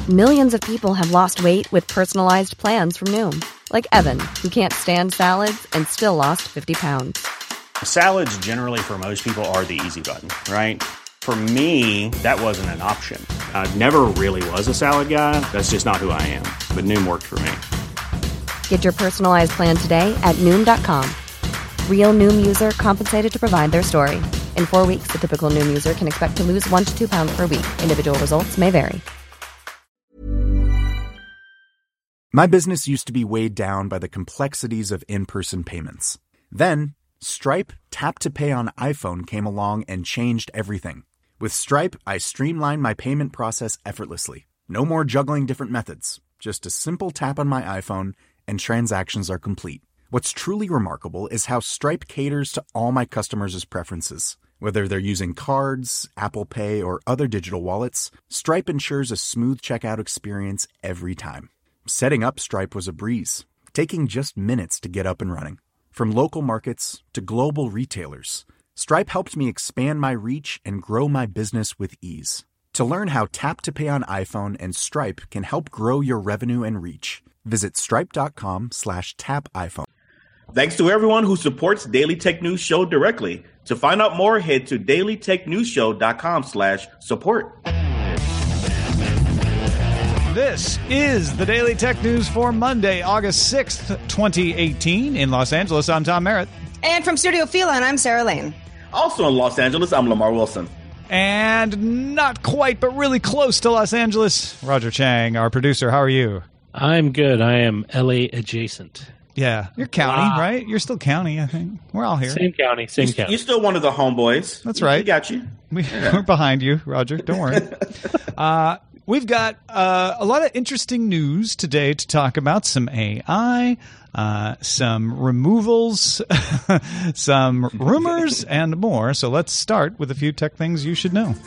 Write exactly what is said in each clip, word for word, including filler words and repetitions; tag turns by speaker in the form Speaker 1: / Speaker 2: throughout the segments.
Speaker 1: Millions of people have lost weight with personalized plans from Noom. Like Evan, who can't stand salads and still lost fifty pounds.
Speaker 2: Salads generally for most people are the easy button, right? For me, that wasn't an option. I never really was a salad guy. That's just not who I am. But Noom worked for me.
Speaker 1: Get your personalized plan today at Noom dot com. Real Noom user compensated to provide their story. In four weeks, the typical Noom user can expect to lose one to two pounds per week. Individual results may vary.
Speaker 3: My business used to be weighed down by the complexities of in-person payments. Then, Stripe Tap to Pay on iPhone came along and changed everything. With Stripe, I streamlined my payment process effortlessly. No more juggling different methods. Just a simple tap on my iPhone and transactions are complete. What's truly remarkable is how Stripe caters to all my customers' preferences. Whether they're using cards, Apple Pay, or other digital wallets, Stripe ensures a smooth checkout experience every time. Setting up Stripe was a breeze, taking just minutes to get up and running. From local markets to global retailers, Stripe helped me expand my reach and grow my business with ease. To learn how Tap to Pay on iPhone and Stripe can help grow your revenue and reach, visit stripe.com slash tap iPhone.
Speaker 4: Thanks to everyone who supports Daily Tech News Show directly. To find out more, head to dailytechnewsshow.com slash support.
Speaker 5: This is the Daily Tech News for Monday, August sixth, twenty eighteen. In Los Angeles, I'm Tom Merritt.
Speaker 6: And from Studio Feline, I'm Sarah Lane.
Speaker 4: Also in Los Angeles, I'm Lamar Wilson.
Speaker 5: And not quite, but really close to Los Angeles, Roger Chang, our producer. How are you?
Speaker 7: I'm good. I am L A adjacent.
Speaker 5: Yeah, you're county, wow. Right? You're still county, I think. We're all here.
Speaker 7: Same county, same
Speaker 4: you're,
Speaker 7: county.
Speaker 4: You're still one of the homeboys.
Speaker 5: That's right.
Speaker 4: We got you.
Speaker 5: We, we're behind you, Roger. Don't worry. uh, we've got uh, a lot of interesting news today to talk about. Some A I, uh, some removals, some rumors, and more. So let's start with a few tech things you should know.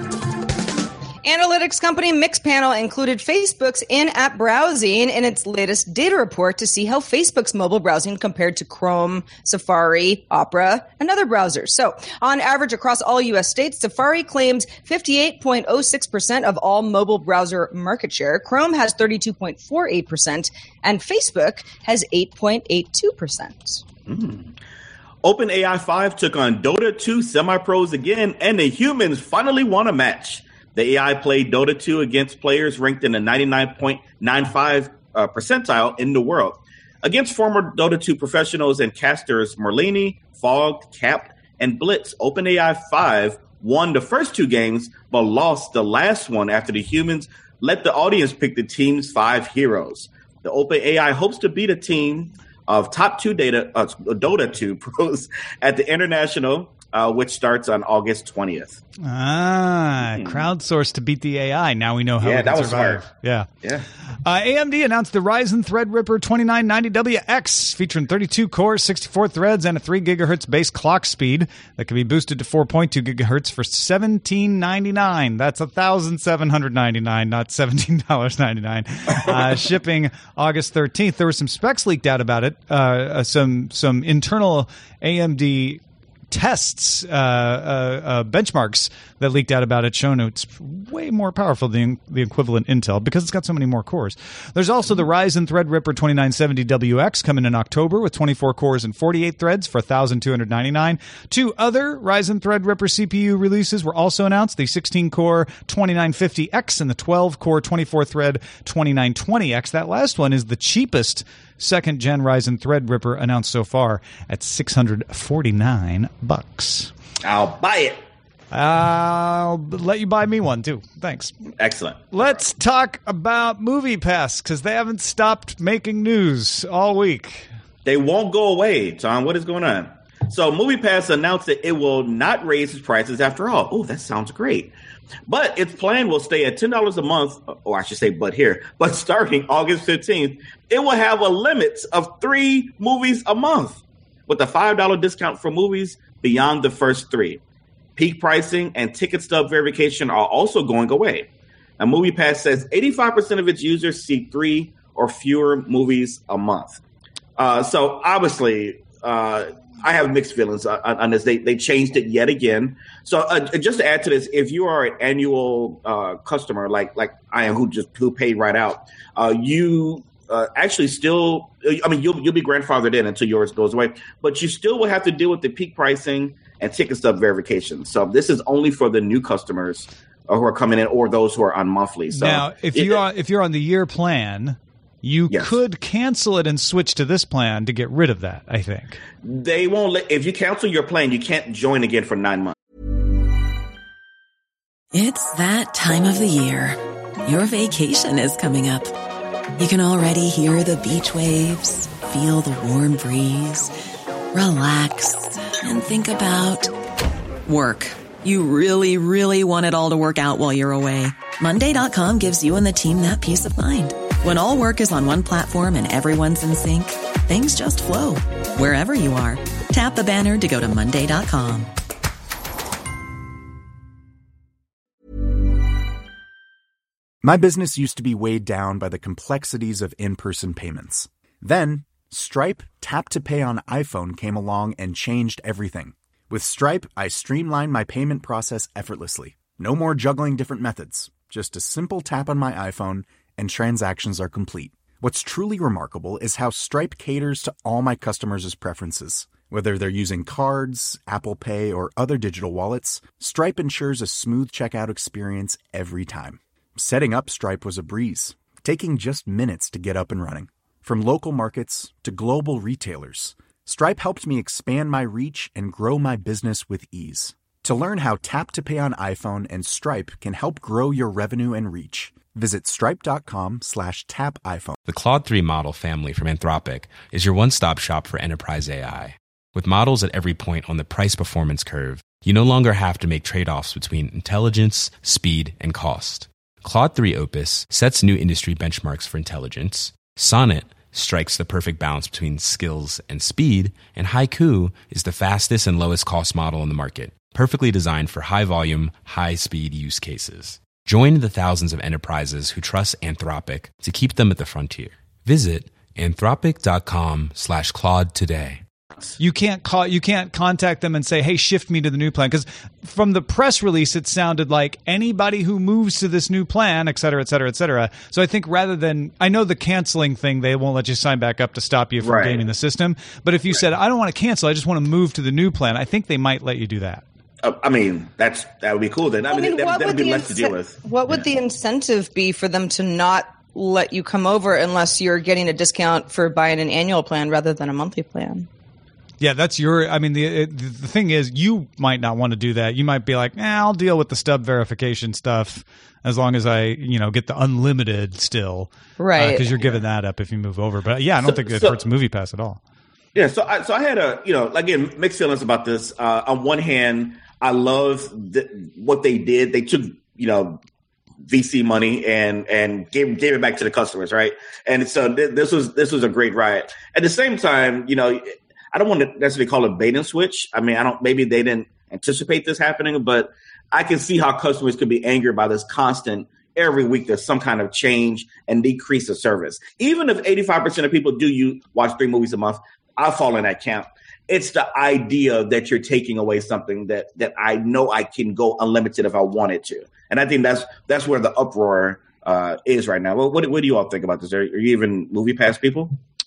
Speaker 6: Analytics company Mixpanel included Facebook's in-app browsing in its latest data report to see how Facebook's mobile browsing compared to Chrome, Safari, Opera, and other browsers. So, on average, across all U S states, Safari claims fifty-eight point zero six percent of all mobile browser market share, Chrome has thirty-two point four eight percent, and Facebook has eight point eight two percent.
Speaker 4: Mm. OpenAI five took on Dota two semi-pros again, and the humans finally won a match. The A I played Dota two against players ranked in the ninety-nine point nine five uh, percentile in the world. Against former Dota two professionals and casters Merlini, Fog, Cap, and Blitz, OpenAI five won the first two games, but lost the last one after the humans let the audience pick the team's five heroes. The OpenAI hopes to beat a team of top two data, uh, Dota two pros at the International, Uh, which starts on August twentieth.
Speaker 5: Ah, mm-hmm. Crowdsourced to beat the A I. Now we know how
Speaker 4: yeah,
Speaker 5: we can
Speaker 4: that was
Speaker 5: survive.
Speaker 4: smart.
Speaker 5: Yeah.
Speaker 4: Yeah.
Speaker 5: Uh, A M D announced the Ryzen Threadripper twenty-nine ninety W X, featuring thirty-two cores, sixty-four threads, and a three gigahertz base clock speed that can be boosted to four point two gigahertz for seventeen ninety-nine. That's one thousand seven hundred ninety-nine dollars, not seventeen ninety-nine. Uh, shipping August thirteenth. There were some specs leaked out about it. Uh, some some internal A M D tests, uh, uh, uh, benchmarks that leaked out about it, showing it's way more powerful than the equivalent Intel because it's got so many more cores. There's also the Ryzen Threadripper twenty-nine seventy W X coming in October with twenty-four cores and forty-eight threads for one thousand two hundred ninety-nine dollars. Two other Ryzen Threadripper C P U releases were also announced, the sixteen core twenty-nine fifty X and the twelve core twenty-four thread twenty-nine twenty X. That last one is the cheapest second-gen Ryzen Threadripper announced so far at six hundred forty-nine bucks.
Speaker 4: I'll buy it.
Speaker 5: I'll let you buy me one, too. Thanks.
Speaker 4: Excellent.
Speaker 5: Let's talk about MoviePass, because they haven't stopped making news all week.
Speaker 4: They won't go away, Tom. What is going on? So MoviePass announced that it will not raise its prices after all. Oh, that sounds great. But its plan will stay at ten dollars a month, or I should say but here, but starting August fifteenth, it will have a limit of three movies a month with a five dollars discount for movies beyond the first three. Peak pricing and ticket stub verification are also going away. And MoviePass says eighty-five percent of its users see three or fewer movies a month. Uh, so obviously, uh, I have mixed feelings on, on this. They they changed it yet again. So uh, just to add to this, if you are an annual uh, customer like like I am, who just who paid right out, uh, you uh, actually still, I mean, you'll you'll be grandfathered in until yours goes away, but you still will have to deal with the peak pricing and ticket stub verification. So this is only for the new customers uh, who are coming in, or those who are on monthly. So
Speaker 5: now, if you are if you're on the year plan, you
Speaker 4: Yes.
Speaker 5: could cancel it and switch to this plan to get rid of that, I think.
Speaker 4: they won't let, if you cancel your plan, you can't join again for nine months.
Speaker 8: It's that time of the year. Your vacation is coming up. You can already hear the beach waves, feel the warm breeze, relax, and think about work. You really, really want it all to work out while you're away. Monday dot com gives you and the team that peace of mind. When all work is on one platform and everyone's in sync, things just flow. Wherever you are, tap the banner to go to Monday dot com.
Speaker 3: My business used to be weighed down by the complexities of in-person payments. Then, Stripe Tap to Pay on iPhone came along and changed everything. With Stripe, I streamlined my payment process effortlessly. No more juggling different methods. Just a simple tap on my iPhone and transactions are complete. What's truly remarkable is how Stripe caters to all my customers' preferences. Whether they're using cards, Apple Pay, or other digital wallets, Stripe ensures a smooth checkout experience every time. Setting up Stripe was a breeze, taking just minutes to get up and running. From local markets to global retailers, Stripe helped me expand my reach and grow my business with ease. To learn how Tap to Pay on iPhone and Stripe can help grow your revenue and reach, visit stripe.com slash tap iPhone.
Speaker 9: The Claude three model family from Anthropic is your one-stop shop for enterprise A I. With models at every point on the price-performance curve, you no longer have to make trade-offs between intelligence, speed, and cost. Claude three Opus sets new industry benchmarks for intelligence. Sonnet strikes the perfect balance between skills and speed. And Haiku is the fastest and lowest cost model in the market, perfectly designed for high-volume, high-speed use cases. Join the thousands of enterprises who trust Anthropic to keep them at the frontier. Visit anthropic.com slash Claude today.
Speaker 5: You can't call, you can't contact them and say, "Hey, shift me to the new plan." Because from the press release, it sounded like anybody who moves to this new plan, et cetera, et cetera, et cetera. So I think rather than, I know the canceling thing, they won't let you sign back up to stop you from
Speaker 4: Right.
Speaker 5: gaming the system. But if you right. said, "I don't want to cancel, I just want to move to the new plan," I think they might let you do that.
Speaker 4: Uh, I mean, that's that would be cool. Then I,
Speaker 6: I
Speaker 4: mean,
Speaker 6: mean,
Speaker 4: that,
Speaker 6: what
Speaker 4: that'd
Speaker 6: would
Speaker 4: be
Speaker 6: the
Speaker 4: less to deal with.
Speaker 6: What would the incentive be for them to not let you come over unless you're getting a discount for buying an annual plan rather than a monthly plan?
Speaker 5: Yeah, that's your. I mean, the it, the thing is, you might not want to do that. You might be like, eh, I'll deal with the stub verification stuff as long as I, you know, get the unlimited still,
Speaker 6: right?
Speaker 5: Because uh, you're giving that up if you move over. But yeah, I don't
Speaker 4: so,
Speaker 5: think it
Speaker 4: so,
Speaker 5: hurts MoviePass at all.
Speaker 4: Yeah, so I, so I had a, you know, again, mixed feelings about this. Uh, on one hand, I love the, what they did. They took, you know, V C money and and gave gave it back to the customers, right? And so th- this was this was a great riot. At the same time, you know, I don't want to necessarily call it bait and switch. I mean, I don't. Maybe they didn't anticipate this happening, but I can see how customers could be angered by this constant. Every week, there's some kind of change and decrease of service. Even if eighty-five percent of people do you watch three movies a month, I fall in that camp. It's the idea that you're taking away something that that I know I can go unlimited if I wanted to, and I think that's that's where the uproar uh, is right now. What, what what do you all think about this? Are, are you even MoviePass people?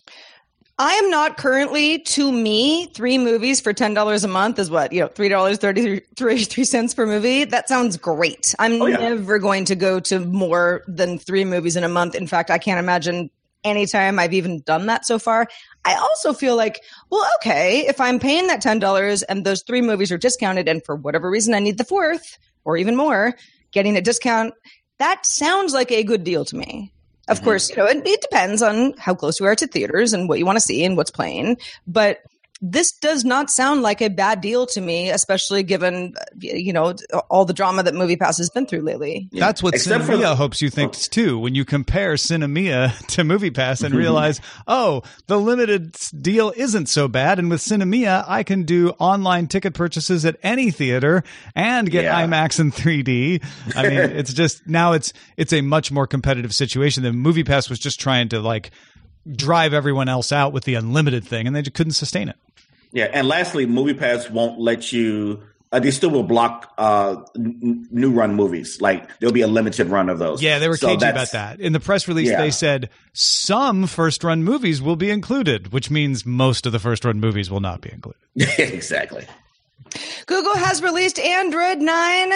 Speaker 6: I am not currently. To me, three movies for ten dollars a month is what, you know, three dollars and thirty-three cents per movie. That sounds great. I'm oh, yeah. never going to go to more than three movies in a month. In fact, I can't imagine any time I've even done that so far. I also feel like, well, okay, if I'm paying that ten dollars and those three movies are discounted and for whatever reason I need the fourth or even more, getting a discount, that sounds like a good deal to me. Of mm-hmm. course, you know, it, it depends on how close you are to theaters and what you want to see and what's playing. But this does not sound like a bad deal to me, especially given, you know, all the drama that MoviePass has been through lately.
Speaker 5: Yeah. That's what Except Cinemia the- hopes you think too, when you compare Cinemia to MoviePass and realize, oh, the limited deal isn't so bad. And with Cinemia, I can do online ticket purchases at any theater and get yeah. IMAX in three D. I mean, it's just now it's it's a much more competitive situation than MoviePass was just trying to like drive everyone else out with the unlimited thing, and they just couldn't sustain it.
Speaker 4: Yeah, and lastly, MoviePass won't let you. Uh, they still will block uh, n- new run movies. Like there'll be a limited run of those.
Speaker 5: Yeah, they were
Speaker 4: so
Speaker 5: cagey about that. In the press release, yeah. they said some first run movies will be included, which means most of the first run movies will not be included.
Speaker 4: Exactly.
Speaker 6: Google has released Android nine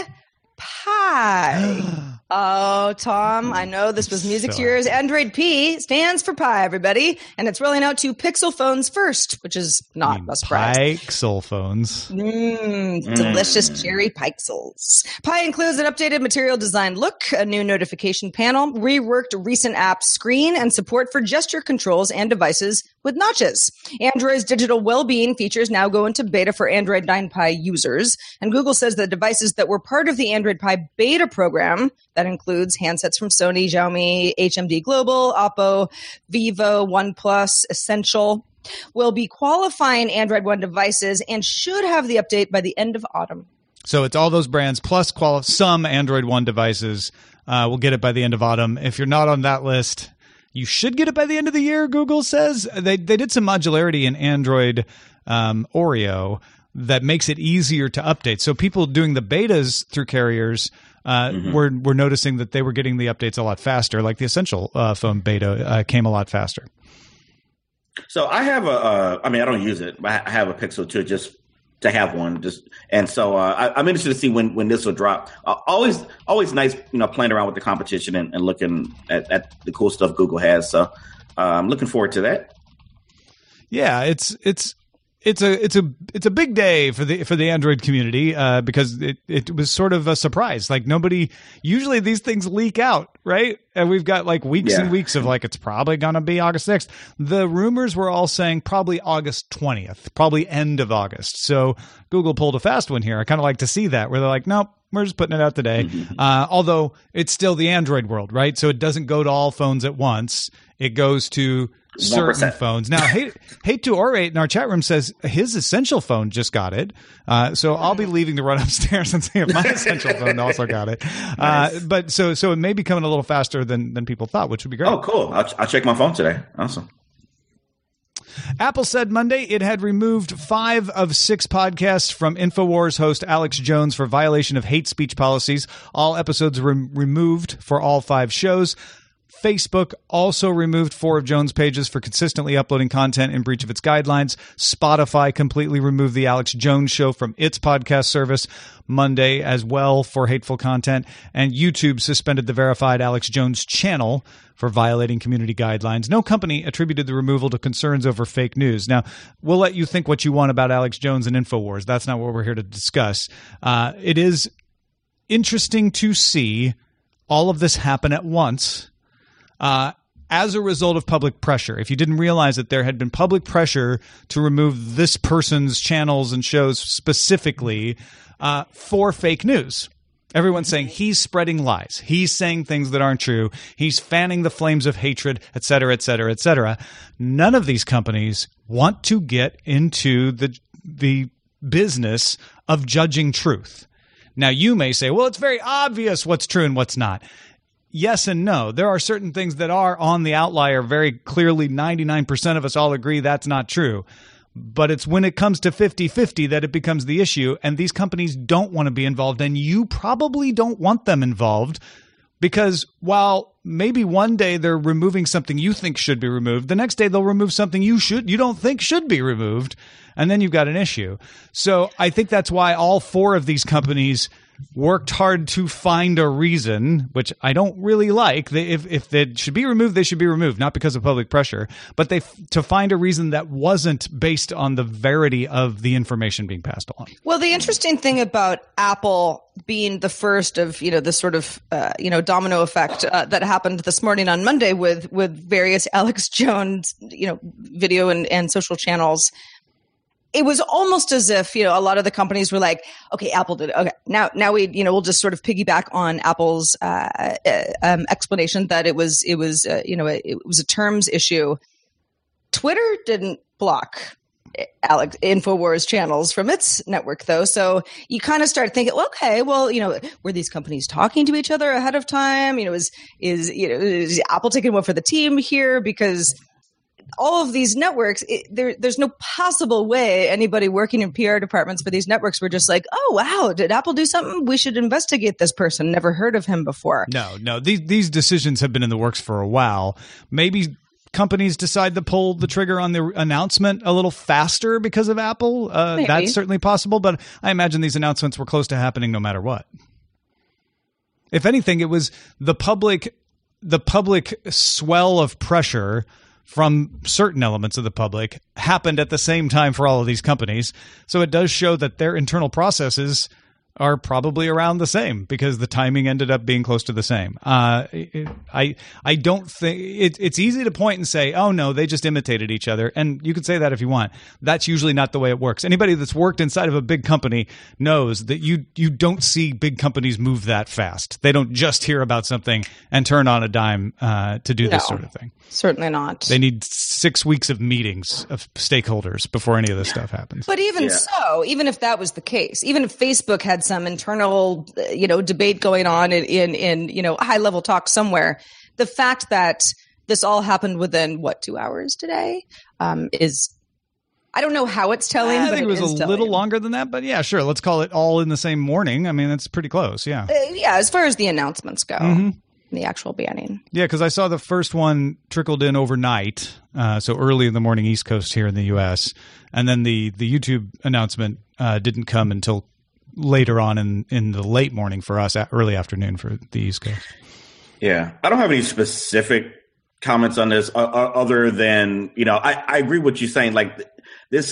Speaker 6: Pie. Oh, Tom, I know this was music so. to yours. Android P stands for Pie, everybody. And it's rolling out to Pixel phones first, which is not
Speaker 5: I mean,
Speaker 6: a surprise.
Speaker 5: Pixel phones.
Speaker 6: Mmm, mm. delicious cherry Pixels. Pie includes an updated material design look, a new notification panel, reworked recent app screen, and support for gesture controls and devices with notches. Android's digital well-being features now go into beta for Android nine Pie users. And Google says the devices that were part of the Android Pie beta program, that includes handsets from Sony, Xiaomi, H M D Global, Oppo, Vivo, OnePlus, Essential, will be qualifying Android One devices and should have the update by the end of autumn.
Speaker 5: So it's all those brands plus quali- some Android One devices uh, will get it by the end of autumn. If you're not on that list, you should get it by the end of the year, Google says. They they did some modularity in Android um, Oreo that makes it easier to update. So people doing the betas through carriers uh, mm-hmm. were, were noticing that they were getting the updates a lot faster, like the Essential uh, phone beta uh, came a lot faster.
Speaker 4: So I have a, uh, I mean, I don't use it, but I have a Pixel two just to have one. Just And so uh, I, I'm interested to see when, when this will drop. Uh, always always nice, you know, playing around with the competition and, and looking at, at the cool stuff Google has. So uh, I'm looking forward to that.
Speaker 5: Yeah, it's it's it's a it's a it's a big day for the for the Android community uh, because it, it was sort of a surprise. Like nobody usually these things leak out, right? And we've got like weeks yeah. and weeks of like it's probably gonna be August sixth. The rumors were all saying probably August twentieth, probably end of August. So Google pulled a fast one here. I kind of like to see that where they're like, nope, we're just putting it out today. Mm-hmm. Uh, although it's still the Android world, right? So it doesn't go to all phones at once. It goes to certain one percent phones. Now, hate, hate to orate in our chat room says his Essential phone just got it. Uh, so I'll be leaving to run upstairs and see if my Essential phone also got it. Nice. Uh, but so so it may be coming a little faster than, than people thought, which would be great.
Speaker 4: Oh, cool. I'll, I'll check my phone today. Awesome.
Speaker 5: Apple said Monday it had removed five of six podcasts from InfoWars host Alex Jones for violation of hate speech policies. All episodes were removed for all five shows. Facebook also removed four of Jones' pages for consistently uploading content in breach of its guidelines. Spotify completely removed the Alex Jones Show from its podcast service Monday as well for hateful content. And YouTube suspended the verified Alex Jones channel for violating community guidelines. No company attributed the removal to concerns over fake news. Now, we'll let you think what you want about Alex Jones and InfoWars. That's not what we're here to discuss. Uh, it is interesting to see all of this happen at once. Uh, as a result of public pressure. If you didn't realize that there had been public pressure to remove this person's channels and shows specifically uh, for fake news. Everyone's saying he's spreading lies. He's saying things that aren't true. He's fanning the flames of hatred, et cetera, et cetera, et cetera. None of these companies want to get into the the business of judging truth. Now, you may say, well, it's very obvious what's true and what's not. Yes and no. There are certain things that are on the outlier. Very clearly, ninety-nine percent of us all agree that's not true. But it's when it comes to fifty-fifty that it becomes the issue. And these companies don't want to be involved. And you probably don't want them involved because while maybe one day they're removing something you think should be removed, the next day they'll remove something you should you don't think should be removed. And then you've got an issue. So I think that's why all four of these companies worked hard to find a reason, which I don't really like. They, if if they should be removed, they should be removed, not because of public pressure, but they to find a reason that wasn't based on the verity of the information being passed along.
Speaker 6: Well, the interesting thing about Apple being the first of, you know, the sort of, uh, you know, domino effect uh, that happened this morning on Monday with with various Alex Jones, you know, video and, and social channels. It was almost as if, you know, a lot of the companies were like, okay, Apple did it. Okay, now, now we, you know, we'll just sort of piggyback on Apple's uh, uh, um, explanation that it was, it was, uh, you know, it, it was a terms issue. Twitter didn't block Alex InfoWars channels from its network, though. So you kind of start thinking, well, okay, well, you know, were these companies talking to each other ahead of time? You know, is is you know, is Apple taking one for the team here? Because all of these networks, it, there, there's no possible way anybody working in P R departments for these networks were just like, oh, wow, did Apple do something? We should investigate this person. Never heard of him before.
Speaker 5: No, no. These, these decisions have been in the works for a while. Maybe companies decide to pull the trigger on the announcement a little faster because of Apple. Uh, that's certainly possible, but I imagine these announcements were close to happening no matter what. If anything, it was the public, the public swell of pressure from certain elements of the public happened at the same time for all of these companies. So it does show that their internal processes are probably around the same because the timing ended up being close to the same. Uh, it, I I don't think it, it's easy to point and say, oh no, they just imitated each other. And you can say that if you want. That's usually not the way it works. Anybody that's worked inside of a big company knows that you you don't see big companies move that fast. They don't just hear about something and turn on a dime uh, to do
Speaker 6: No,
Speaker 5: this sort of thing.
Speaker 6: Certainly not.
Speaker 5: They need six weeks of meetings of stakeholders before any of this stuff happens.
Speaker 6: But even
Speaker 4: Yeah.
Speaker 6: so, even if that was the case, even if Facebook had some internal, uh, you know, debate going on in, in, in, you know, high level talk somewhere, the fact that this all happened within what, two hours today, um, is, I don't know how it's telling.
Speaker 5: I
Speaker 6: but
Speaker 5: think it was
Speaker 6: is
Speaker 5: a
Speaker 6: telling.
Speaker 5: little longer than that, but yeah, sure. Let's call it all in the same morning. I mean, that's pretty close. Yeah.
Speaker 6: Uh, yeah, as far as the announcements go,
Speaker 5: Mm-hmm.
Speaker 6: the actual banning.
Speaker 5: Yeah, because I saw the first one trickled in overnight, uh, so early in the morning East Coast here in the U S, and then the the YouTube announcement uh, didn't come until later on in, in the late morning for us, early afternoon for the East Coast.
Speaker 4: Yeah, I don't have any specific comments on this uh, uh, other than, you know, I, I agree with you saying, like, this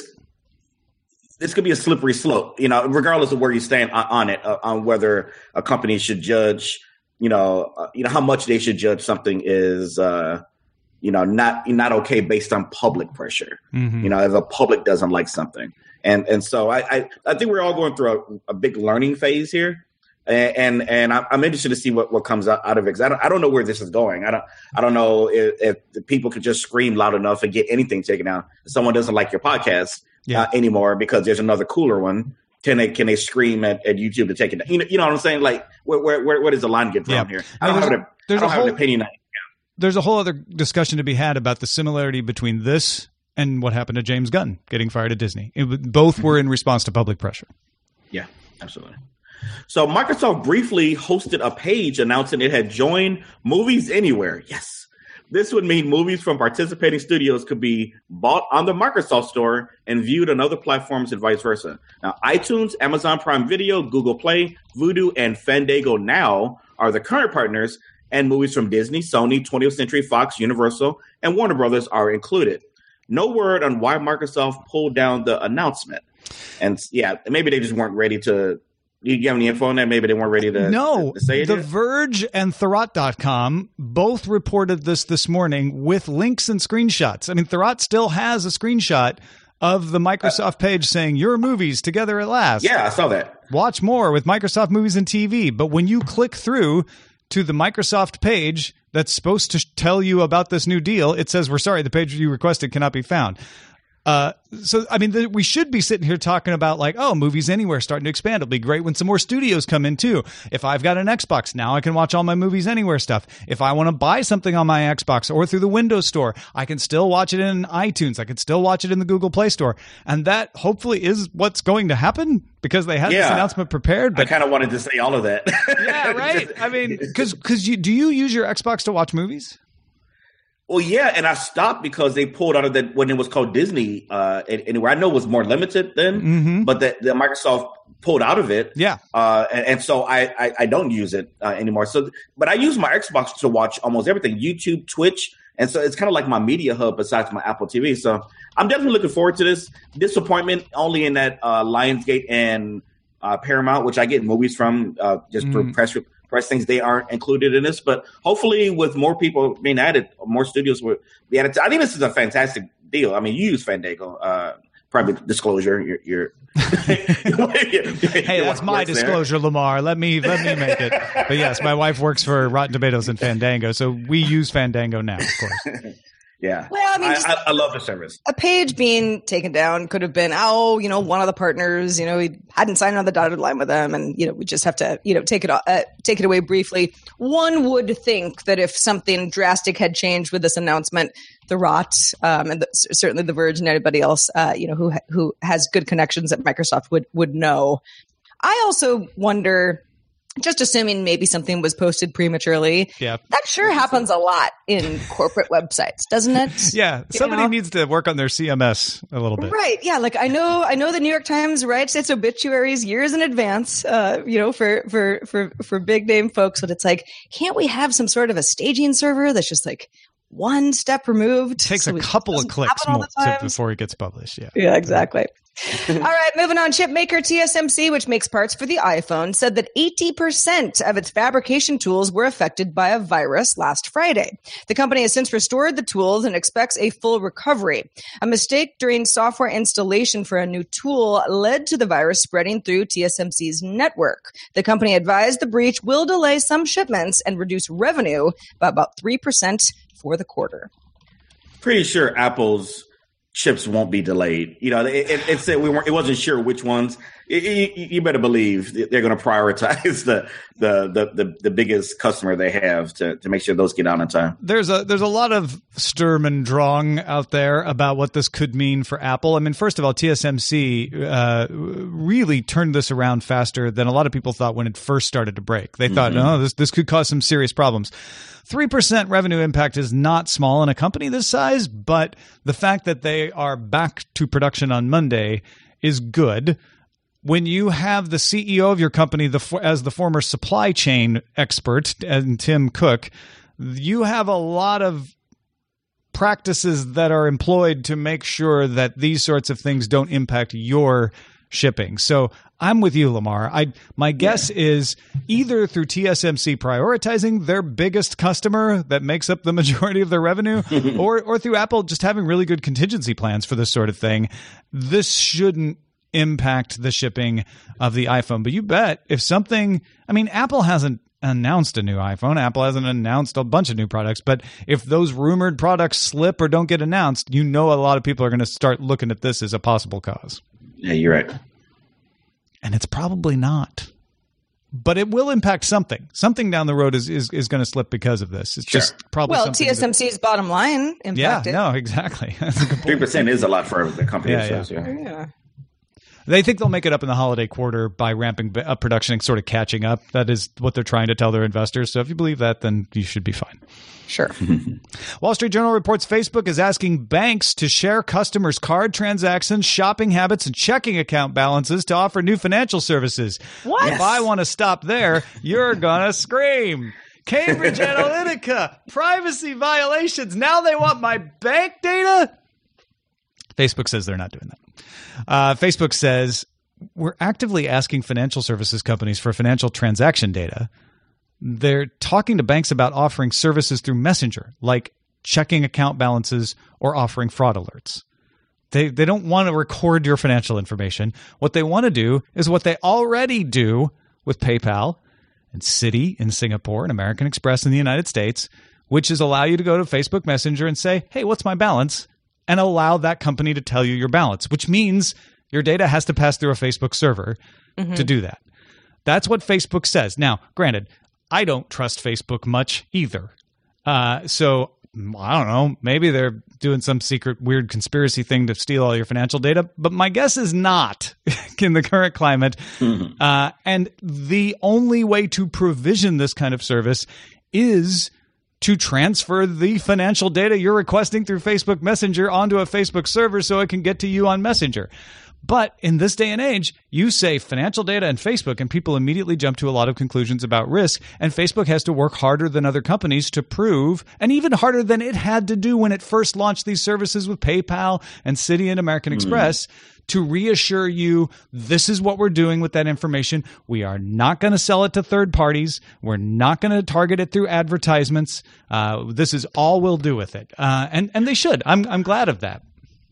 Speaker 4: this could be a slippery slope, you know, regardless of where you stand on, on it, uh, on whether a company should judge, you know, uh, you know how much they should judge something is, uh, you know, not not okay based on public pressure.
Speaker 5: Mm-hmm.
Speaker 4: You know, if the public doesn't like something, and and so I I, I think we're all going through a, a big learning phase here, and and, and I'm interested to see what, what comes out, out of it. 'Cause I don't I don't know where this is going. I don't I don't know if, if the people could just scream loud enough and get anything taken down. If someone doesn't like your podcast
Speaker 5: Yeah.
Speaker 4: uh, anymore because there's another cooler one. Can they can they scream at, at YouTube to take it down? You know, you know what I'm saying? Like, where where where, where does the line get drawn
Speaker 5: Yeah.
Speaker 4: here?
Speaker 5: I
Speaker 4: I
Speaker 5: mean,
Speaker 4: don't,
Speaker 5: there's
Speaker 4: have,
Speaker 5: a-
Speaker 4: an,
Speaker 5: there's
Speaker 4: I don't
Speaker 5: a
Speaker 4: have
Speaker 5: whole-
Speaker 4: an opinion on it.
Speaker 5: There's a whole other discussion to be had about the similarity between this and what happened to James Gunn getting fired at Disney. It, w- both were in response to public pressure.
Speaker 4: Yeah, absolutely. So Microsoft briefly hosted a page announcing it had joined Movies Anywhere. Yes. This would mean movies from participating studios could be bought on the Microsoft Store and viewed on other platforms and vice versa. Now, iTunes, Amazon Prime Video, Google Play, Vudu, and Fandango Now are the current partners, and movies from Disney, Sony, twentieth Century Fox, Universal, and Warner Brothers are included. No word on why Microsoft pulled down the announcement. And yeah, maybe they just weren't ready to. You have any info on that? Maybe they weren't ready to,
Speaker 5: No,
Speaker 4: to say it.
Speaker 5: The
Speaker 4: yet?
Speaker 5: Verge and Thurrott dot com both reported this this morning with links and screenshots. I mean, Thurrott still has a screenshot of the Microsoft page saying, your movies together at last.
Speaker 4: Yeah, I saw that.
Speaker 5: Watch more with Microsoft Movies and T V. But when you click through to the Microsoft page that's supposed to tell you about this new deal, it says, we're sorry, the page you requested cannot be found. Uh, so, I mean, th- we should be sitting here talking about like, oh, Movies Anywhere starting to expand. It'll be great when some more studios come in too. If I've got an Xbox, now I can watch all my Movies Anywhere stuff. If I want to buy something on my Xbox or through the Windows Store, I can still watch it in iTunes. I can still watch it in the Google Play Store. And that hopefully is what's going to happen because they had this
Speaker 4: Yeah.
Speaker 5: announcement prepared.
Speaker 4: I
Speaker 5: But
Speaker 4: kind of wanted to say all of that.
Speaker 5: yeah, right. I mean, because because you do you use your Xbox to watch movies?
Speaker 4: Well, yeah, and I stopped because they pulled out of that when it was called Disney uh, Anywhere. I know it was more limited then,
Speaker 5: Mm-hmm.
Speaker 4: but that the Microsoft pulled out of it.
Speaker 5: Yeah.
Speaker 4: Uh, and, and so I, I, I don't use it uh, anymore. So, but I use my Xbox to watch almost everything: YouTube, Twitch, and so it's kind of like my media hub besides my Apple T V. So I'm definitely looking forward to this. Disappointment only in that uh, Lionsgate and uh, Paramount, which I get movies from uh, just
Speaker 5: Mm.
Speaker 4: through press press things, they aren't included in this. But hopefully, with more people being added, more studios will be added. I think this is a fantastic deal. I mean, you use Fandango. Uh, private disclosure. You're, you're
Speaker 5: Hey, that's my disclosure, Lamar. Let me let me make it. But yes, my wife works for Rotten Tomatoes and Fandango, so we use Fandango now, of course.
Speaker 4: Yeah.
Speaker 6: Well, I mean,
Speaker 4: I,
Speaker 6: just-
Speaker 4: I, I love the service.
Speaker 6: A page being taken down could have been, oh, you know, one of the partners, you know, we hadn't signed on the dotted line with them, and you know, we just have to, you know, take it uh, take it away briefly. One would think that if something drastic had changed with this announcement, The Rot, um, and the, certainly The Verge and anybody else, uh, you know, who who has good connections at Microsoft would would know. I also wonder, just assuming maybe something was posted prematurely,
Speaker 5: yeah,
Speaker 6: that sure happens a lot in corporate websites, doesn't it?
Speaker 5: Yeah,
Speaker 6: You
Speaker 5: somebody
Speaker 6: know?
Speaker 5: needs to work on their C M S a little bit.
Speaker 6: Right. Yeah. Like I know, I know the New York Times writes its obituaries years in advance, uh, you know, for, for, for, for big name folks, but it's like, can't we have some sort of a staging server that's just like one step removed?
Speaker 5: It takes
Speaker 6: so
Speaker 5: a
Speaker 6: it
Speaker 5: couple of
Speaker 6: doesn't
Speaker 5: clicks
Speaker 6: happen all
Speaker 5: more
Speaker 6: the
Speaker 5: to,
Speaker 6: time?
Speaker 5: before it gets published. Yeah.
Speaker 6: Yeah, exactly. All right, moving on. Chip maker T S M C, which makes parts for the iPhone, said that eighty percent of its fabrication tools were affected by a virus last Friday. The company has since restored the tools and expects a full recovery. A mistake during software installation for a new tool led to the virus spreading through T S M C's network. The company advised the breach will delay some shipments and reduce revenue by about three percent for the quarter.
Speaker 4: Pretty sure Apple's chips won't be delayed. You know, it, it, it said we weren't. It wasn't sure which ones. It, it, you better believe they're going to prioritize the, the the the the biggest customer they have to to make sure those get out on time.
Speaker 5: There's a there's a lot of Sturm and Drang out there about what this could mean for Apple. I mean, first of all, T S M C uh, really turned this around faster than a lot of people thought when it first started to break. They thought,
Speaker 4: Mm-hmm.
Speaker 5: no, this this could cause some serious problems. three percent revenue impact is not small in a company this size, but the fact that they are back to production on Monday is good. When you have the C E O of your company the, as the former supply chain expert, and Tim Cook, you have a lot of practices that are employed to make sure that these sorts of things don't impact your shipping. So I'm with you, Lamar. I my guess yeah. is either through T S M C prioritizing their biggest customer that makes up the majority of their revenue, or or through Apple just having really good contingency plans for this sort of thing. This shouldn't impact the shipping of the iPhone. But you bet if something, I mean, Apple hasn't announced a new iPhone. Apple hasn't announced a bunch of new products. But if those rumored products slip or don't get announced, you know a lot of people are going to start looking at this as a possible cause.
Speaker 4: Yeah, you're right.
Speaker 5: And it's probably not. But it will impact something. Something down the road is is, is going to slip because of this. It's
Speaker 4: sure.
Speaker 5: just probably
Speaker 6: well,
Speaker 5: something
Speaker 6: T S M C's
Speaker 5: that,
Speaker 6: bottom line impacted.
Speaker 5: Yeah, no, exactly.
Speaker 4: Three percent is a lot for the company.
Speaker 5: Yeah,
Speaker 4: says,
Speaker 5: yeah.
Speaker 4: yeah.
Speaker 6: Yeah.
Speaker 5: They think they'll make it up in the holiday quarter by ramping up production and sort of catching up. That is what they're trying to tell their investors. So if you believe that, then you should be fine.
Speaker 6: Sure.
Speaker 5: Wall Street Journal reports Facebook is asking banks to share customers' card transactions, shopping habits, and checking account balances to offer new financial services.
Speaker 6: What?
Speaker 5: If I want to stop there, you're going to scream. Cambridge Analytica, privacy violations. Now they want my bank data? Facebook says they're not doing that. Uh, Facebook says, we're actively asking financial services companies for financial transaction data. They're talking to banks about offering services through Messenger, like checking account balances or offering fraud alerts. They they don't want to record your financial information. What they want to do is what they already do with PayPal and Citi in Singapore and American Express in the United States, which is allow you to go to Facebook Messenger and say, hey, what's my balance? And allow that company to tell you your balance, which means your data has to pass through a Facebook server mm-hmm. to do that. That's what Facebook says. Now, granted, I don't trust Facebook much either. Uh, so, I don't know, maybe they're doing some secret weird conspiracy thing to steal all your financial data, but my guess is not in the current climate. Mm-hmm. Uh, and the only way to provision this kind of service is to transfer the financial data you're requesting through Facebook Messenger onto a Facebook server so it can get to you on Messenger. But in this day and age, you say financial data and Facebook, and people immediately jump to a lot of conclusions about risk. And Facebook has to work harder than other companies to prove, and even harder than it had to do when it first launched these services with PayPal and Citi and American mm. Express, to reassure you this is what we're doing with that information. We are not going to sell it to third parties. We're not going to target it through advertisements. Uh, this is all we'll do with it. Uh, and, and they should. I'm, I'm glad of that.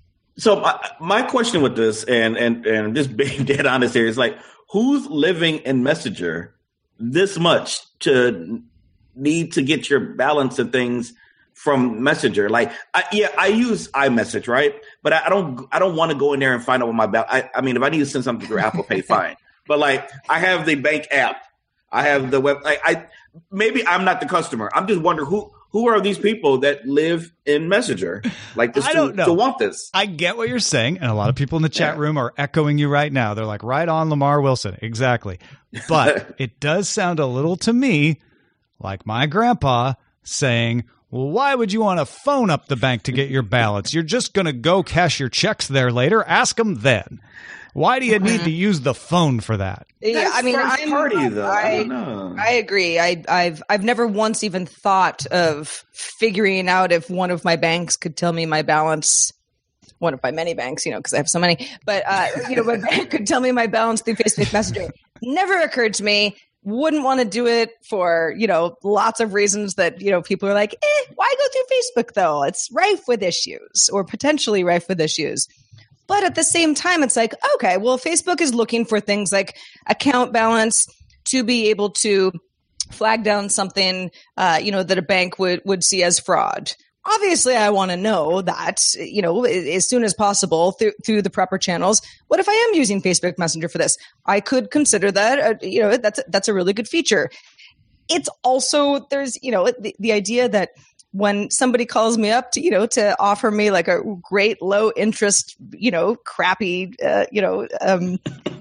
Speaker 4: So my, my question with this, and, and, and just being dead honest here, is like, who's living in Messenger this much to need to get your balance and things from Messenger? Like, I, yeah, I use iMessage, right? But I, I don't, I don't want to go in there and find out what my balance. I, I mean, if I need to send something through Apple Pay, fine. But like, I have the bank app, I have the web. Like, I maybe I'm not the customer. I'm just wondering who who are these people that live in Messenger like this
Speaker 5: I
Speaker 4: to,
Speaker 5: don't know.
Speaker 4: to want this?
Speaker 5: I get what you're saying, and a lot of people in the chat
Speaker 4: Yeah.
Speaker 5: room are echoing you right now. They're like, right on, Lamar Wilson. Exactly. But it does sound a little to me like my grandpa saying, well, why would you want to phone up the bank to get your balance? You're just going to go cash your checks there later. Ask them then. Why do you need to use the phone for that?
Speaker 6: Yeah,
Speaker 4: That's
Speaker 6: I mean,
Speaker 4: first
Speaker 6: I'm,
Speaker 4: party, though. I
Speaker 6: I,
Speaker 4: don't know.
Speaker 6: I agree. I, I've I've never once even thought of figuring out if one of my banks could tell me my balance. One of my many banks, you know, because I have so many. But uh, you know, my bank could tell me my balance through Facebook messaging. Never occurred to me. Wouldn't want to do it for, you know, lots of reasons that, you know, people are like, eh, why go through Facebook though? It's rife with issues or potentially rife with issues. But at the same time, it's like, okay, well, Facebook is looking for things like account balance to be able to flag down something, uh, you know, that a bank would, would see as fraud. Obviously, I want to know that, you know, as soon as possible through, through the proper channels. What if I am using Facebook Messenger for this? I could consider that, uh, you know, that's, that's a really good feature. It's also, there's, you know, the, the idea that when somebody calls me up to, you know, to offer me like a great low interest, you know, crappy, uh, you know, um,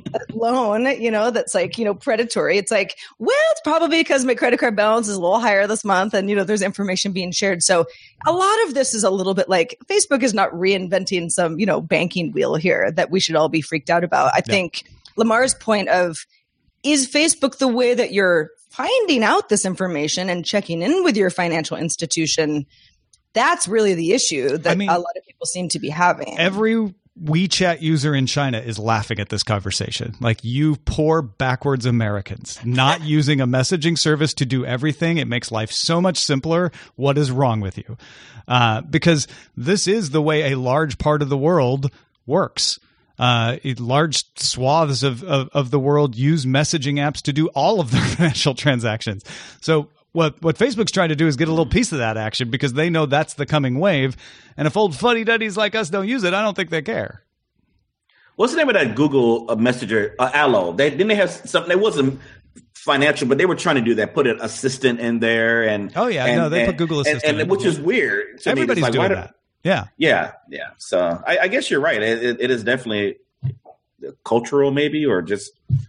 Speaker 6: loan, you know, that's like, you know, predatory. It's like, well, it's probably because my credit card balance is a little higher this month and, you know, there's information being shared. So a lot of this is a little bit like Facebook is not reinventing some, you know, banking wheel here that we should all be freaked out about. I yeah. think Lamar's point of, is Facebook the way that you're finding out this information and checking in with your financial institution? That's really the issue that I mean, a lot of people seem to be having.
Speaker 5: Every WeChat user in China is laughing at this conversation. Like, you poor backwards Americans, not using a messaging service to do everything. It makes life so much simpler. What is wrong with you? Uh, because this is the way a large part of the world works. Uh, large swaths of, of, of the world use messaging apps to do all of their financial transactions. So what what Facebook's trying to do is get a little piece of that action because they know that's the coming wave. And if old fuddy-duddies like us don't use it, I don't think they care.
Speaker 4: What's the name of that Google uh, Messenger? Uh, Allo. They didn't they have something. It wasn't financial, but they were trying to do that. Put an assistant in there, and
Speaker 5: oh yeah,
Speaker 4: and,
Speaker 5: no, they
Speaker 4: and,
Speaker 5: put Google Assistant,
Speaker 4: and, and,
Speaker 5: in.
Speaker 4: which is weird. To
Speaker 5: Everybody's
Speaker 4: me. It's like,
Speaker 5: doing
Speaker 4: why
Speaker 5: that. Yeah,
Speaker 4: yeah, yeah. So I, I guess you're right. It, it, it is definitely cultural, maybe, or just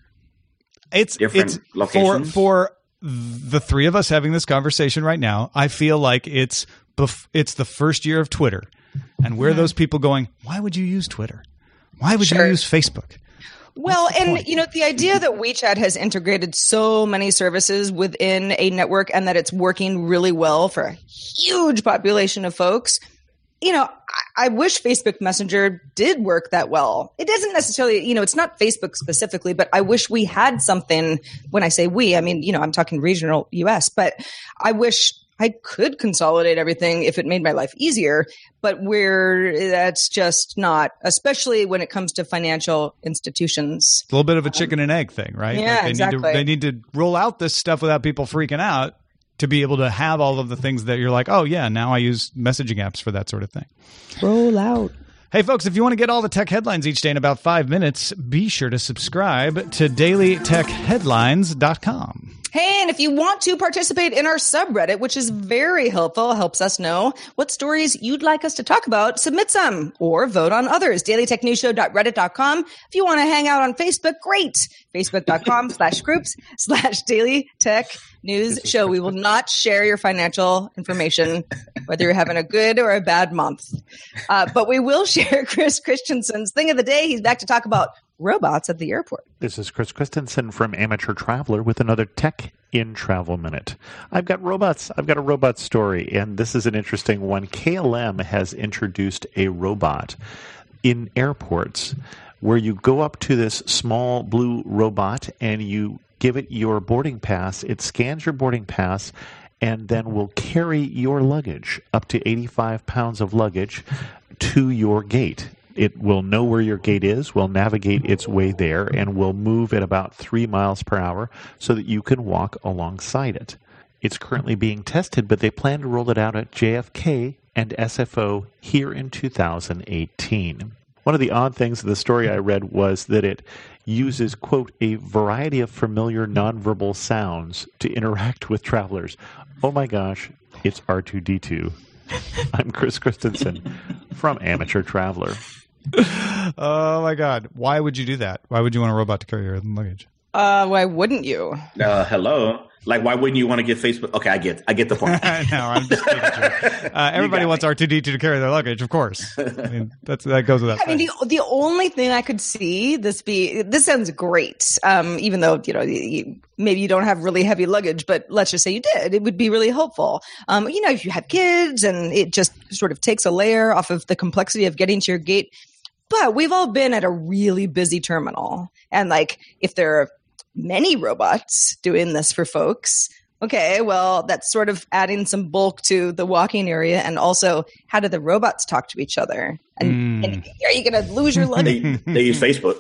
Speaker 5: it's
Speaker 4: different
Speaker 5: it's
Speaker 4: locations.
Speaker 5: For for the three of us having this conversation right now, I feel like it's bef- it's the first year of Twitter, and we're those people going, "Why would you use Twitter? Why would
Speaker 6: sure.
Speaker 5: you use Facebook?"
Speaker 6: Well, and
Speaker 5: point?
Speaker 6: you know, the idea that WeChat has integrated so many services within a network and that it's working really well for a huge population of folks. You know, I, I wish Facebook Messenger did work that well. It doesn't necessarily, you know, it's not Facebook specifically, but I wish we had something. When I say we, I mean, you know, I'm talking regional U S, but I wish I could consolidate everything if it made my life easier, but we're, that's just not, especially when it comes to financial institutions.
Speaker 5: It's a little bit of a chicken and egg thing, right?
Speaker 6: Yeah,
Speaker 5: like they
Speaker 6: exactly.
Speaker 5: Need to, they need to roll out this stuff without people freaking out to be able to have all of the things that you're like, oh yeah, now I use messaging apps for that sort of thing.
Speaker 6: Roll out.
Speaker 5: Hey folks, if you want to get all the tech headlines each day in about five minutes, be sure to subscribe to daily tech headlines dot com.
Speaker 6: Hey, and if you want to participate in our subreddit, which is very helpful, helps us know what stories you'd like us to talk about, submit some or vote on others. daily tech news show dot reddit dot com. If you want to hang out on Facebook, great. Facebook.com slash groups slash Daily Tech News Show. We will not share your financial information, whether you're having a good or a bad month. Uh, but we will share Chris Christensen's thing of the day. He's back to talk about robots at the airport.
Speaker 10: This is Chris Christensen from Amateur Traveler with another Tech in Travel Minute. I've got robots. I've got a robot story, and this is an interesting one. K L M has introduced a robot in airports where you go up to this small blue robot and you give it your boarding pass. It scans your boarding pass and then will carry your luggage, up to eighty-five pounds of luggage, to your gate. It will know where your gate is, will navigate its way there, and will move at about three miles per hour so that you can walk alongside it. It's currently being tested, but they plan to roll it out at J F K and S F O here in two thousand eighteen. One of the odd things of the story I read was that it uses, quote, a variety of familiar nonverbal sounds to interact with travelers. Oh my gosh, it's R two D two. I'm Chris Christensen from Amateur Traveler.
Speaker 5: Oh my God. Why would you do that? Why would you want a robot to carry your luggage?
Speaker 6: Uh, why wouldn't you?
Speaker 4: Uh, hello. Like, why wouldn't you want to get Facebook? Okay, I get, I get the point.
Speaker 5: No, I'm just kidding. Uh, everybody wants R two D two to carry their luggage, of course. I mean, that's that goes without
Speaker 6: I mean,
Speaker 5: saying.
Speaker 6: the the only thing I could see this be this sounds great. Um, even though you know you, maybe you don't have really heavy luggage, but let's just say you did, it would be really helpful. Um, you know, if you have kids, and it just sort of takes a layer off of the complexity of getting to your gate. But we've all been at a really busy terminal, and like if there are many robots doing this for folks, okay, well, that's sort of adding some bulk to the walking area. And also, how do the robots talk to each other? And,
Speaker 5: Mm.
Speaker 6: and are you going to lose your luggage?
Speaker 4: They, they use Facebook.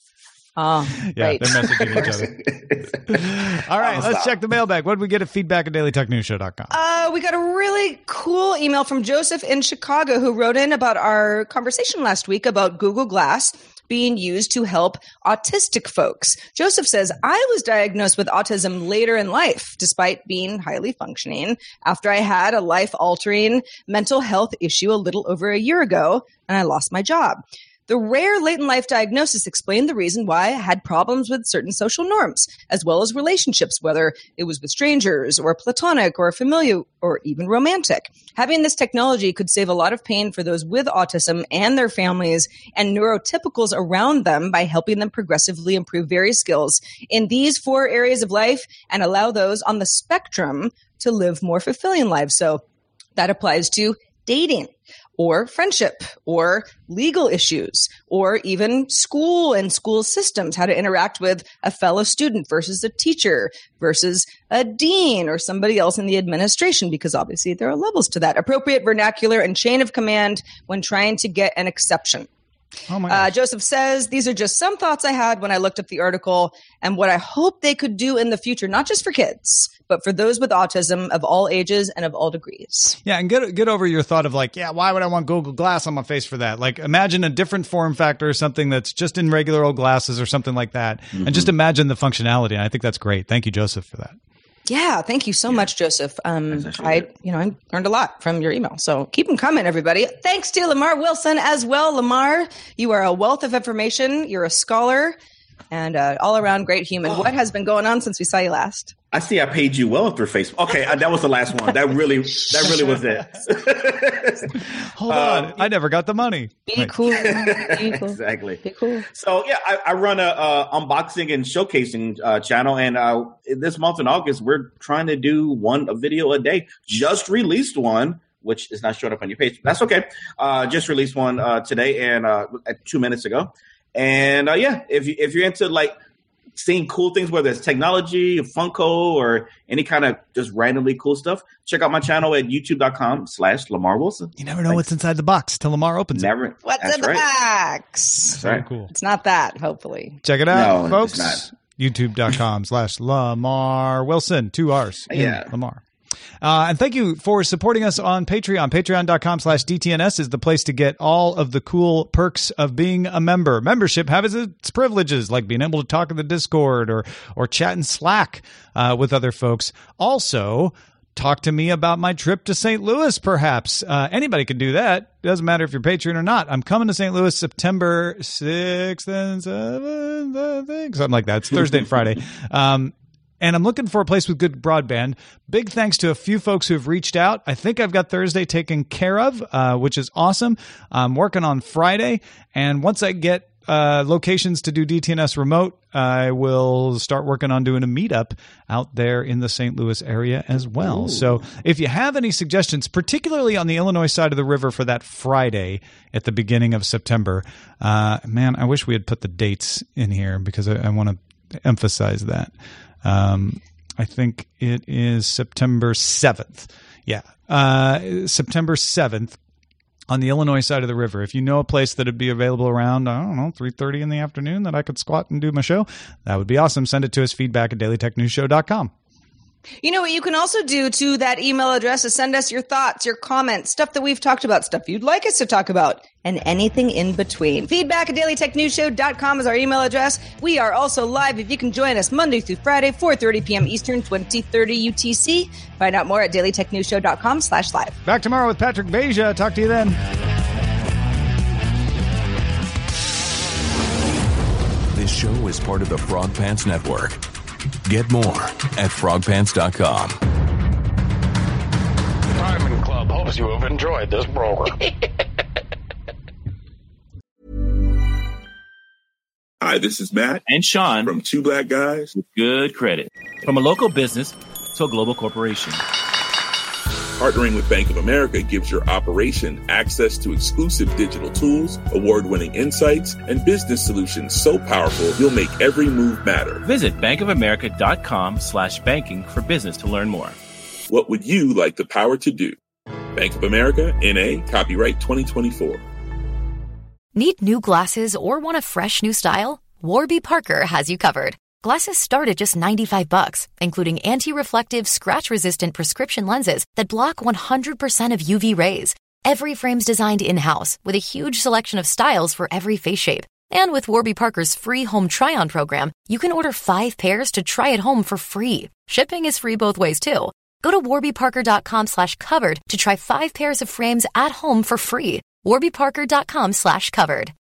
Speaker 6: Oh,
Speaker 5: Yeah,
Speaker 6: right.
Speaker 5: they're messaging each other. All right, let's check the mailbag. What did we get at feedback at daily tech news show dot com?
Speaker 6: Uh, we got a really cool email from Joseph in Chicago who wrote in about our conversation last week about Google Glass being used to help autistic folks. Joseph says, I was diagnosed with autism later in life, despite being highly functioning, after I had a life-altering mental health issue a little over a year ago, and I lost my job. The rare late-in-life diagnosis explained the reason why I had problems with certain social norms, as well as relationships, whether it was with strangers or platonic or familiar or even romantic. Having this technology could save a lot of pain for those with autism and their families and neurotypicals around them by helping them progressively improve various skills in these four areas of life and allow those on the spectrum to live more fulfilling lives. So that applies to dating, or friendship, or legal issues, or even school and school systems, how to interact with a fellow student versus a teacher versus a dean or somebody else in the administration, because obviously there are levels to that. Appropriate vernacular and chain of command when trying to get an exception.
Speaker 5: Oh my
Speaker 6: Uh,
Speaker 5: gosh.
Speaker 6: Joseph says, these are just some thoughts I had when I looked up the article and what I hope they could do in the future, not just for kids, but for those with autism of all ages and of all degrees.
Speaker 5: Yeah, and get get over your thought of like, yeah, why would I want Google Glass on my face for that? Like, imagine a different form factor, something that's just in regular old glasses or something like that,
Speaker 4: Mm-hmm.
Speaker 5: and just imagine the functionality. And I think that's great. Thank you, Joseph, for that.
Speaker 6: Yeah, thank you so much, Joseph. Um,
Speaker 4: That's actually
Speaker 6: I,
Speaker 4: good.
Speaker 6: you know, I learned a lot from your email, so keep them coming, everybody. Thanks to Lamar Wilson as well. Lamar, you are a wealth of information. You're a scholar and uh, all-around great human. What has been going on since we saw you last?
Speaker 4: I see I paid you well through Facebook. Okay, uh, that was the last one. That really, that really was it.
Speaker 5: Hold on. I never got the money.
Speaker 6: Be
Speaker 5: Wait.
Speaker 6: cool. Be cool.
Speaker 4: Exactly.
Speaker 6: Be cool.
Speaker 4: So yeah, I, I run a uh, unboxing and showcasing uh, channel, and uh, this month in August, we're trying to do one a video a day. Just released one, which is not showing up on your page. That's okay. Uh, just released one uh, today and uh, two minutes ago. And uh, yeah, if you if you're into like seeing cool things, whether it's technology, Funko, or any kind of just randomly cool stuff, check out my channel at youtube.com slash Lamar Wilson.
Speaker 5: You never know what's inside the box till Lamar opens it.
Speaker 4: Never.
Speaker 6: What's
Speaker 4: That's
Speaker 6: in the
Speaker 4: right.
Speaker 6: box?
Speaker 4: That's right.
Speaker 5: Cool.
Speaker 6: It's not that, hopefully.
Speaker 5: Check it out,
Speaker 4: No, it's
Speaker 5: folks. YouTube.com slash Lamar Wilson. Two R's. in
Speaker 4: Yeah.
Speaker 5: Lamar. Uh, and thank you for supporting us on Patreon. Patreon.com slash DTNS is the place to get all of the cool perks of being a member. Membership has its privileges, like being able to talk in the Discord or or chat in Slack uh, with other folks. Also, talk to me about my trip to Saint Louis, perhaps. Uh, anybody can do that. Doesn't matter if you're Patreon or not. I'm coming to Saint Louis September sixth and seventh, I think. Something like that. It's Thursday and Friday. Um, And I'm looking for a place with good broadband. Big thanks to a few folks who have reached out. I think I've got Thursday taken care of, uh, which is awesome. I'm working on Friday. And once I get uh, locations to do D T N S remote, I will start working on doing a meetup out there in the Saint Louis area as well. Ooh. So if you have any suggestions, particularly on the Illinois side of the river for that Friday at the beginning of September, uh, man, I wish we had put the dates in here because I, I want to emphasize that. Um, I think it is September seventh. Yeah. Uh, September seventh on the Illinois side of the river. If you know a place that would be available around, I don't know, three thirty in the afternoon that I could squat and do my show, that would be awesome. Send it to us, feedback at daily tech news show dot com.
Speaker 6: You know what you can also do to that email address is send us your thoughts, your comments, stuff that we've talked about, stuff you'd like us to talk about, and anything in between. Feedback at daily tech news show dot com is our email address. We are also live if you can join us Monday through Friday, four thirty p.m. Eastern, twenty thirty U T C. Find out more at daily tech news show dot com slash live.
Speaker 5: Back tomorrow with Patrick Beja. Talk to you then.
Speaker 11: This show is part of the Frog Pants Network. Get more at frog pants dot com.
Speaker 12: Diamond Club hopes you have enjoyed this program.
Speaker 13: Hi, this is Matt
Speaker 14: and Sean
Speaker 13: from Two Black Guys
Speaker 14: with Good Credit. From a local business to a global corporation.
Speaker 13: Partnering with Bank of America gives your operation access to exclusive digital tools, award-winning insights, and business solutions so powerful you'll make every move matter.
Speaker 14: Visit bankofamerica.com slash banking for business to learn more.
Speaker 13: What would you like the power to do? Bank of America, N A, copyright twenty twenty-four.
Speaker 15: Need new glasses or want a fresh new style? Warby Parker has you covered. Glasses start at just ninety-five bucks, including anti-reflective, scratch-resistant prescription lenses that block one hundred percent of U V rays. Every frame's designed in-house with a huge selection of styles for every face shape. And with Warby Parker's free home try-on program, you can order five pairs to try at home for free. Shipping is free both ways, too. Go to warbyparker.com slash covered to try five pairs of frames at home for free. warbyparker.com slash covered.